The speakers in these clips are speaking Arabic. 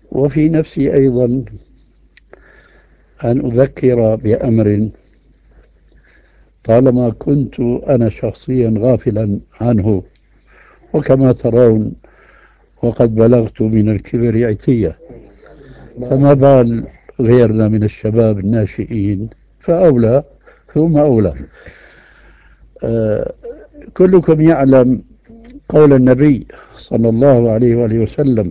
وفي نفسي أيضا أن أذكر بأمر طالما كنت أنا شخصيا غافلا عنه، وكما ترون وقد بلغت من الكبر عتية، فما بال غيرنا من الشباب الناشئين، فأولى ثم أولى. آه كلكم يعلم قول النبي صلى الله عليه وآله وسلم: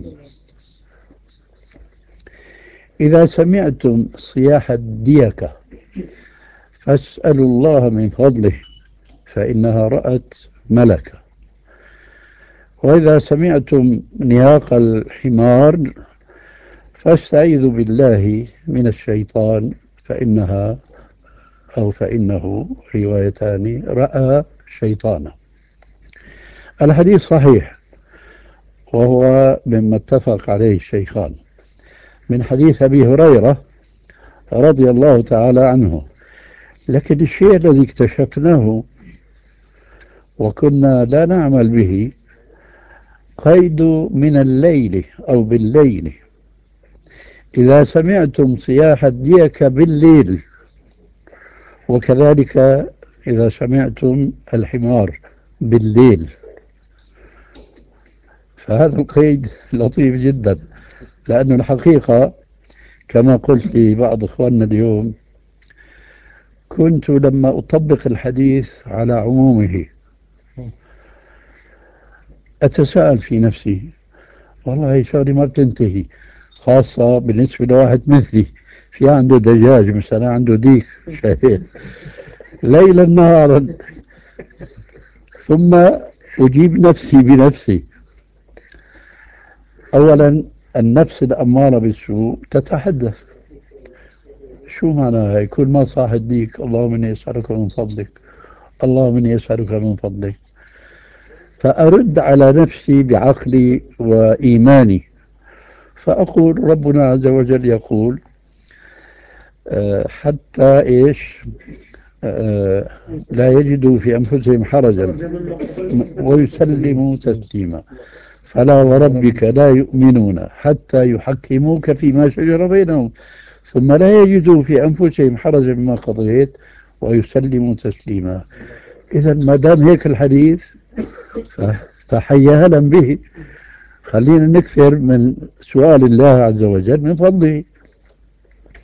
إذا سمعتم صياح الديكة فاسألوا الله من فضله فإنها رأت ملكا، وإذا سمعتم نياق الحمار فاستعيذوا بالله من الشيطان فإنها أو فإنه روايتان رأى شيطانا. الحديث صحيح، وهو مما اتفق عليه الشيخان، من حديث أبي هريرة رضي الله تعالى عنه. لكن الشيء الذي اكتشفناه وكنا لا نعمل به قيد من الليل أو بالليل. إذا سمعتم صياح الديك بالليل، وكذلك إذا سمعتم الحمار بالليل، فهذا القيد لطيف جدا. لأن الحقيقة كما قلت لبعض إخواننا اليوم، كنت لما أطبق الحديث على عمومه أتساءل في نفسي: والله هي شغلة ما بتنتهي، خاصة بالنسبة لواحد مثلي في عنده دجاج مثلا، عنده ديك شهير ليلا نهارا. ثم أجيب نفسي بنفسي: أولا النفس الأمارة بالسوء تتحدث، شو معناها؟ يكون ما صاح الديك اللهم إني أسألك من فضلك، اللهم إني أسألك من فضلك. فأرد على نفسي بعقلي وإيماني فأقول: ربنا عز وجل يقول حتى إيش لا يجدوا في أنفسهم حرجا ويسلموا تسليما، فلا وربك لا يؤمنون حتى يحكموك فيما شجر بينهم ثم لا يجدوا في أنفسهم حرجا مما قضيت ويسلموا تسليما. إذا ما دام هيك الحديث فحيا أهلا به. خلينا نكثر من سؤال الله عز وجل من فضله.